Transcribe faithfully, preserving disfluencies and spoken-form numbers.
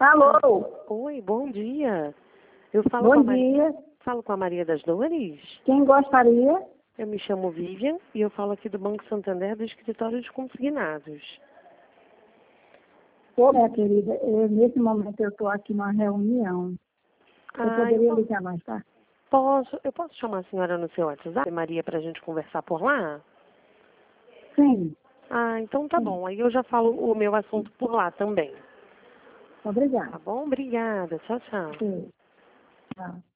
Alô? Oi, bom dia. Eu falo Bom com a Maria, dia. falo com a Maria das Dores. Quem gostaria? Eu me chamo Vivian e eu falo aqui do Banco Santander do Escritório de Consignados. Ô, minha querida, eu, nesse momento eu estou aqui numa reunião. Eu Ah, poderia eu ligar mais tarde? posso, eu posso chamar a senhora no seu WhatsApp, Maria, para a gente conversar por lá? Sim, Ah, então tá sim. bom. Aí eu já falo o meu assunto por lá também. Tá Obrigada. bom? Obrigada. Tchau, tchau. Sim. Tchau.